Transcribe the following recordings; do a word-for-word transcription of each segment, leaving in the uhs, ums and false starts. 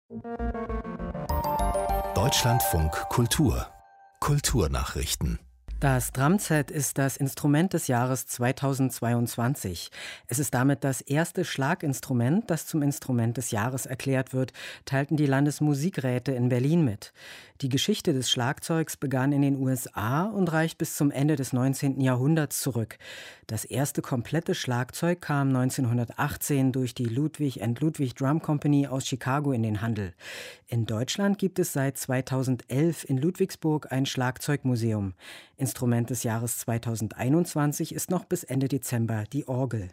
Deutschlandfunk Kultur Kulturnachrichten. Das Drumset ist das Instrument des Jahres zweitausendzweiundzwanzig. Es ist damit das erste Schlaginstrument, das zum Instrument des Jahres erklärt wird, teilten die Landesmusikräte in Berlin mit. Die Geschichte des Schlagzeugs begann in den U S A und reicht bis zum Ende des neunzehnten Jahrhunderts zurück. Das erste komplette Schlagzeug kam neunzehnhundertachtzehn durch die Ludwig and Ludwig Drum Company aus Chicago in den Handel. In Deutschland gibt es seit zweitausendelf in Ludwigsburg ein Schlagzeugmuseum. Instrument des Jahres zweitausendeinundzwanzig ist noch bis Ende Dezember die Orgel.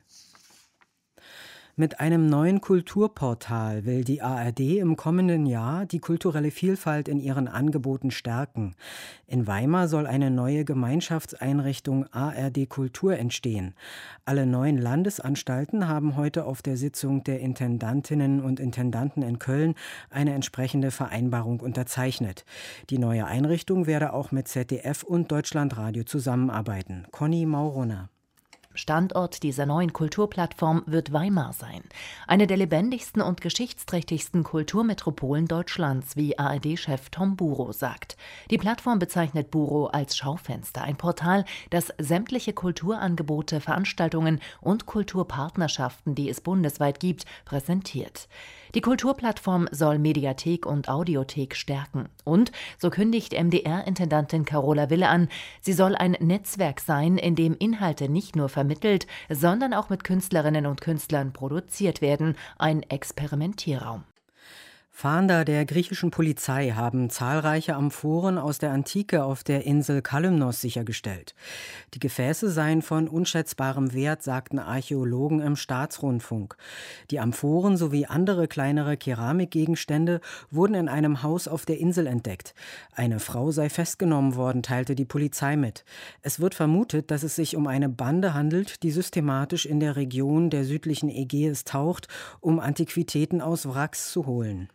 Mit einem neuen Kulturportal will die A R D im kommenden Jahr die kulturelle Vielfalt in ihren Angeboten stärken. In Weimar soll eine neue Gemeinschaftseinrichtung A R D Kultur entstehen. Alle neuen Landesanstalten haben heute auf der Sitzung der Intendantinnen und Intendanten in Köln eine entsprechende Vereinbarung unterzeichnet. Die neue Einrichtung werde auch mit Z D F und Deutschlandradio zusammenarbeiten. Conny Mauroner. Standort dieser neuen Kulturplattform wird Weimar sein. Eine der lebendigsten und geschichtsträchtigsten Kulturmetropolen Deutschlands, wie A R D-Chef Tom Burow sagt. Die Plattform bezeichnet Burow als Schaufenster, ein Portal, das sämtliche Kulturangebote, Veranstaltungen und Kulturpartnerschaften, die es bundesweit gibt, präsentiert. Die Kulturplattform soll Mediathek und Audiothek stärken. Und, so kündigt M D R-Intendantin Carola Wille an, sie soll ein Netzwerk sein, in dem Inhalte nicht nur vermittelt, sondern auch mit Künstlerinnen und Künstlern produziert werden, ein Experimentierraum. Fahnder der griechischen Polizei haben zahlreiche Amphoren aus der Antike auf der Insel Kalymnos sichergestellt. Die Gefäße seien von unschätzbarem Wert, sagten Archäologen im Staatsrundfunk. Die Amphoren sowie andere kleinere Keramikgegenstände wurden in einem Haus auf der Insel entdeckt. Eine Frau sei festgenommen worden, teilte die Polizei mit. Es wird vermutet, dass es sich um eine Bande handelt, die systematisch in der Region der südlichen Ägäis taucht, um Antiquitäten aus Wracks zu holen.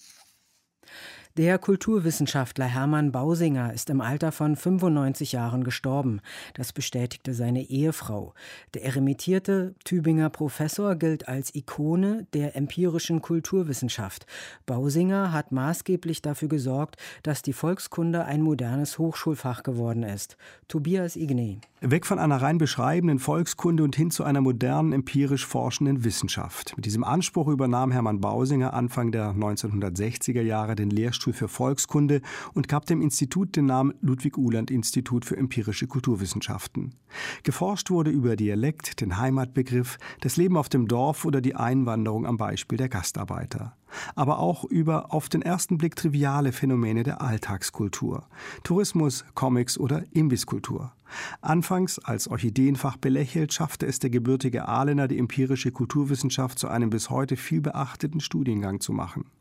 Der Kulturwissenschaftler Hermann Bausinger ist im Alter von fünfundneunzig Jahren gestorben. Das bestätigte seine Ehefrau. Der emeritierte Tübinger Professor gilt als Ikone der empirischen Kulturwissenschaft. Bausinger hat maßgeblich dafür gesorgt, dass die Volkskunde ein modernes Hochschulfach geworden ist. Tobias Igné. Weg von einer rein beschreibenden Volkskunde und hin zu einer modernen, empirisch forschenden Wissenschaft. Mit diesem Anspruch übernahm Hermann Bausinger Anfang der neunzehnhundertsechziger Jahre den Lehrstuhl für Volkskunde und gab dem Institut den Namen Ludwig-Uhland-Institut für empirische Kulturwissenschaften. Geforscht wurde über Dialekt, den Heimatbegriff, das Leben auf dem Dorf oder die Einwanderung am Beispiel der Gastarbeiter. Aber auch über auf den ersten Blick triviale Phänomene der Alltagskultur, Tourismus, Comics oder Imbisskultur. Anfangs als Orchideenfach belächelt, schaffte es der gebürtige Ahlener, die empirische Kulturwissenschaft zu einem bis heute viel beachteten Studiengang zu machen.